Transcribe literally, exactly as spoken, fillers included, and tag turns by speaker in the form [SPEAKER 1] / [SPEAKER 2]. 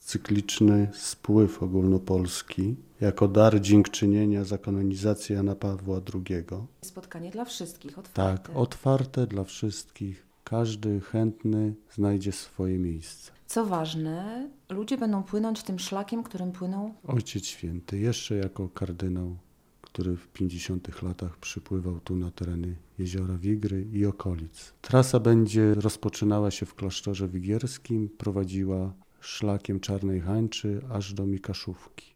[SPEAKER 1] cykliczny spływ ogólnopolski jako dar dziękczynienia za kanonizację Jana Pawła drugiego.
[SPEAKER 2] Spotkanie dla wszystkich, otwarte.
[SPEAKER 1] Tak, otwarte dla wszystkich. Każdy chętny znajdzie swoje miejsce.
[SPEAKER 2] Co ważne, ludzie będą płynąć tym szlakiem, którym płyną.
[SPEAKER 1] Ojciec Święty, jeszcze jako kardynał, który w pięćdziesiątych latach przypływał tu na tereny jeziora Wigry i okolic. Trasa będzie rozpoczynała się w klasztorze wigierskim, prowadziła szlakiem Czarnej Hańczy aż do Mikaszówki.